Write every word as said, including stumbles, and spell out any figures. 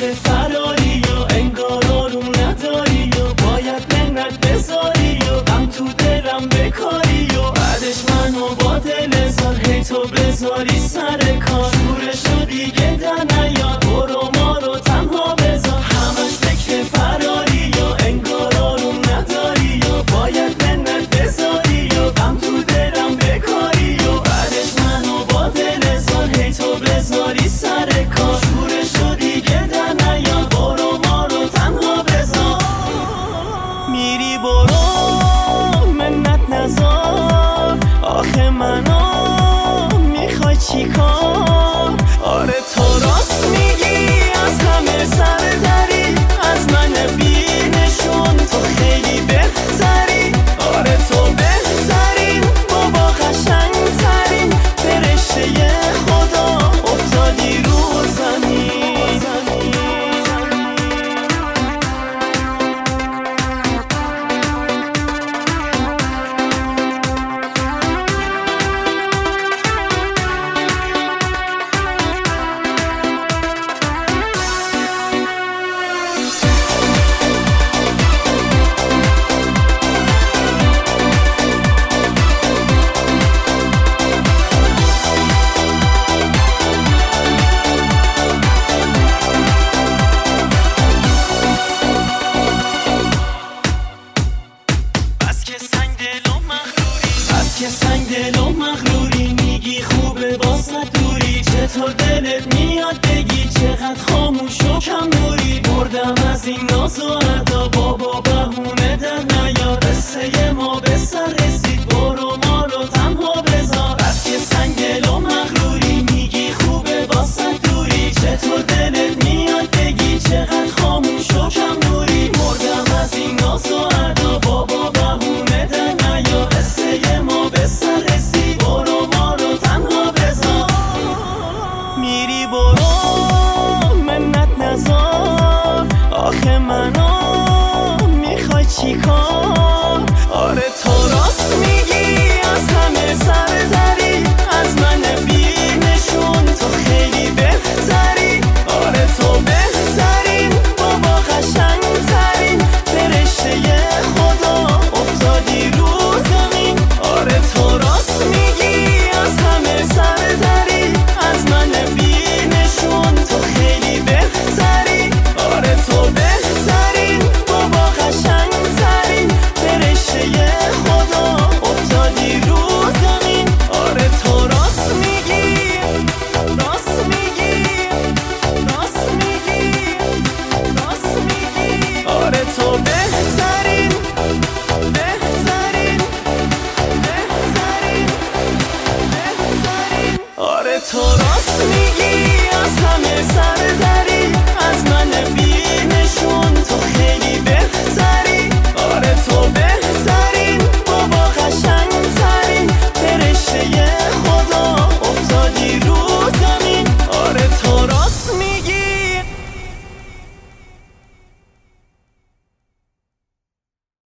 فکر فراری یا انگار آروم نداری یا باید منت بذاری یا غم تو دلم بکاری یا بعدش منو با دل زار هی تو بذاری سر کار شورشو دیگه در نیار برو ما رو تنها بذار همش فکر فراری یا انگار آروم نداری یا باید منت بذاری یا غم تو دلم بکاری یا بعدش منو با دل زار هی تو بذاری سر کار شورشو دیگه در نیار برو ما رو تنها بذار میری برو منت نذار آخه منو میخوای چی کار آره تو راست میگی از همه سرتری از من بی‌نشون تو خیلی بهتری آره تو بهترین بابا قشنگترین فرشته خدا افتادی رو زمین که سنگ دل و مغروری میگی خوبه واسه دوری چطور دلت میاد بگی چقدر خاموش و کم نوری بردم از این ناز و ادا